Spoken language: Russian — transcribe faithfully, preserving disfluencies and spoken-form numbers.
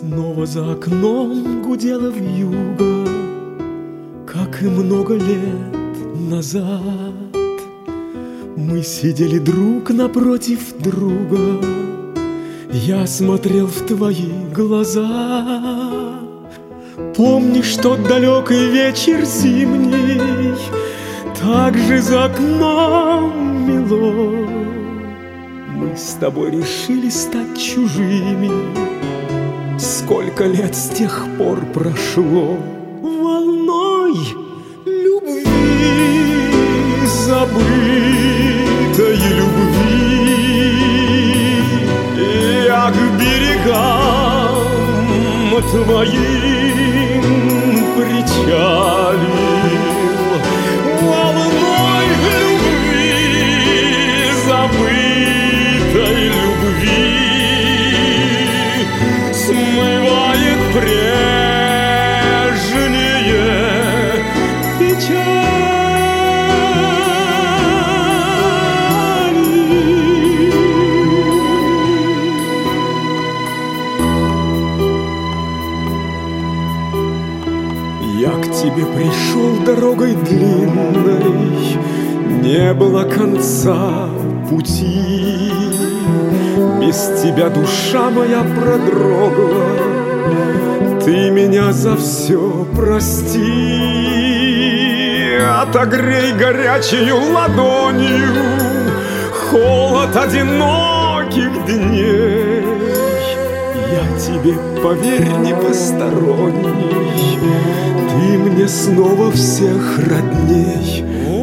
Снова за окном гудела вьюга, как и много лет назад. Мы сидели друг напротив друга, я смотрел в твои глаза. Помнишь тот далекий вечер зимний, так же за окном мело. Мы с тобой решили стать чужими, сколько лет с тех пор прошло. Волной любви, забытой любви, я к берегам твоим причалил. Волной любви, забытой любви, смывает прежние печали. Я к тебе пришел дорогой длинной, не было конца пути. Без тебя душа моя продрогла, ты меня за все прости. Отогрей горячею ладонью холод одиноких дней. Я тебе, поверь, не посторонний, ты мне снова всех родней.